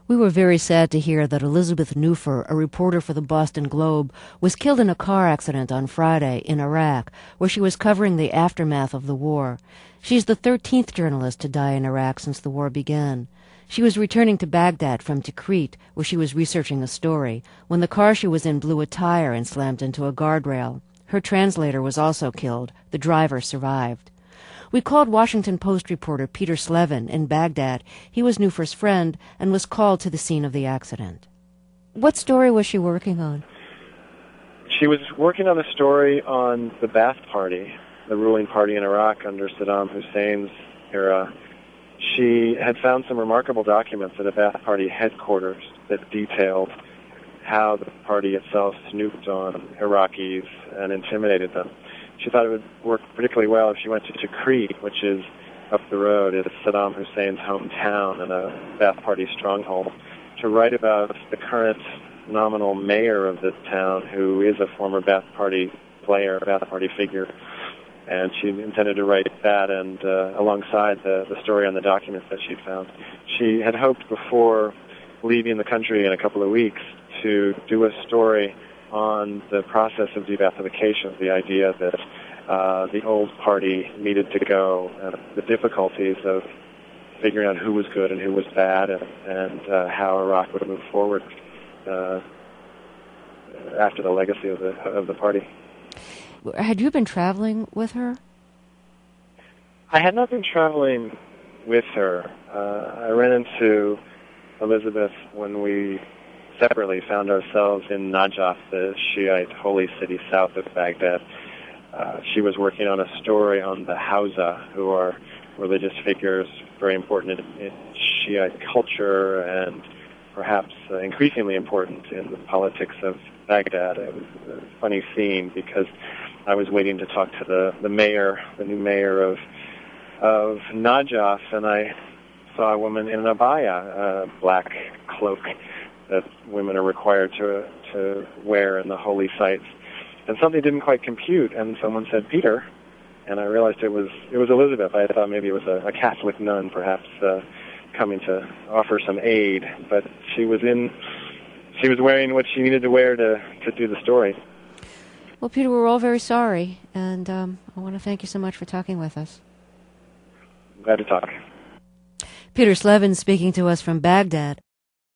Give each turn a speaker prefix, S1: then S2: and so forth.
S1: We were very sad to hear that Elizabeth Newfer, a reporter for the Boston Globe, was killed in a car accident on Friday in Iraq, where she was covering the aftermath of the war. She's the 13th journalist to die in Iraq since the war began. She was returning to Baghdad from Tikrit, where she was researching a story, when the car she was in blew a tire and slammed into a guardrail. Her translator was also killed. The driver survived. We called Washington Post reporter Peter Slevin in Baghdad. He was Newfer's friend and was called to the scene of the accident. What story was she working on?
S2: She was working on a story on the Ba'ath Party, the ruling party in Iraq under Saddam Hussein's era. She had found some remarkable documents at a Ba'ath Party headquarters that detailed how the party itself snooped on Iraqis and intimidated them. She thought it would work particularly well if she went to Tikrit, which is up the road. It's Saddam Hussein's hometown and a Ba'ath Party stronghold, to write about the current nominal mayor of the town, who is a former Ba'ath Party player, Ba'ath Party figure. And she intended to write that and alongside the story on the documents that she'd found. She had hoped before leaving the country in a couple of weeks to do a story on the process of de-Baathification, the idea that the old party needed to go, the difficulties of figuring out who was good and who was bad, and how Iraq would move forward after the legacy of the party.
S1: Had you been traveling with her?
S2: I had not been traveling with her. I ran into Elizabeth when we separately found ourselves in Najaf, the Shiite holy city south of Baghdad. She was working on a story on the Hausa, who are religious figures very important in Shiite culture and perhaps increasingly important in the politics of Baghdad. It was a funny scene because I was waiting to talk to the mayor, the new mayor of Najaf, and I saw a woman in an abaya, a black cloak that women are required to wear in the holy sites. And something didn't quite compute, and someone said, "Peter," and I realized it was Elizabeth. I thought maybe it was a Catholic nun, perhaps, coming to offer some aid, but she was wearing what she needed to wear to do the story.
S1: Well, Peter, we're all very sorry, and I want to thank you so much for talking with us.
S2: Glad to talk.
S1: Peter Slevin speaking to us from Baghdad.